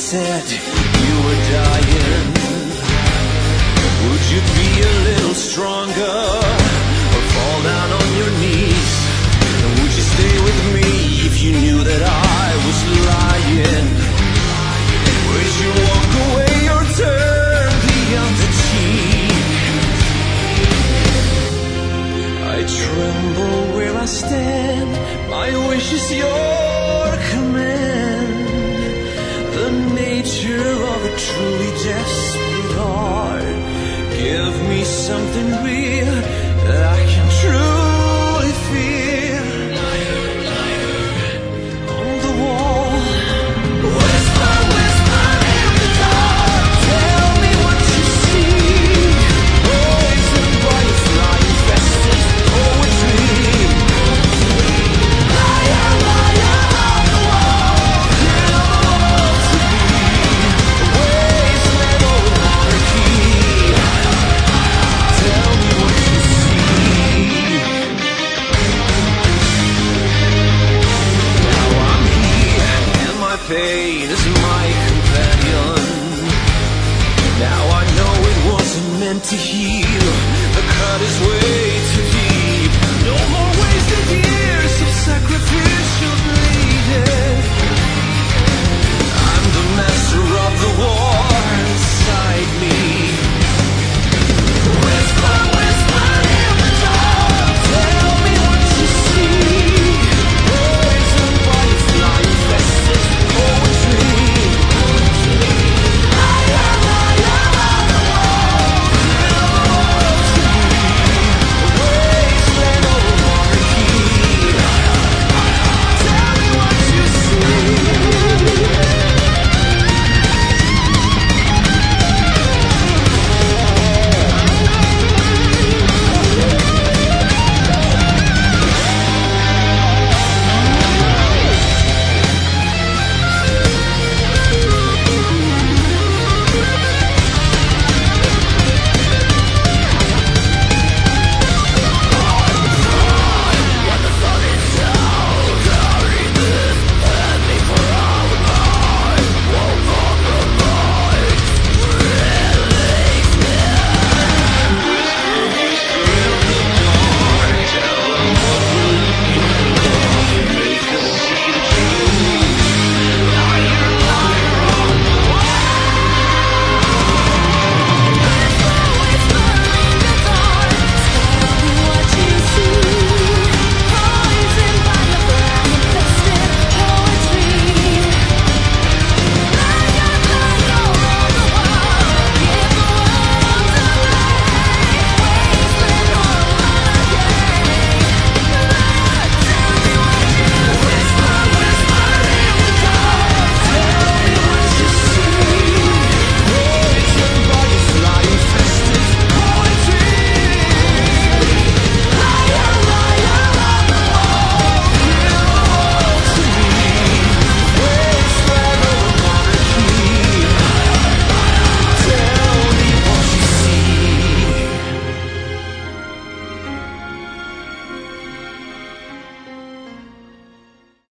said you were dying. Would you be a little stronger or fall down on your knees? And would you stay with me if you knew that I was lying? Would you walk away or turn the other cheek? I tremble where I stand, my wish is your command. The nature of a truly desperate heart. Give me something real that I can truly feel. On the wall, whisper, whisper in the dark. Tell me what you see. Poison by a fly infested poetry. Liar, liar on the wall. Tell the world to be a wasteland or an anarchy. Tell me what you see. Now I'm here, and my pain is my companion. Now I know it wasn't meant to heal. The cut is way too deep. No more wasted years of sacrificial bleeding.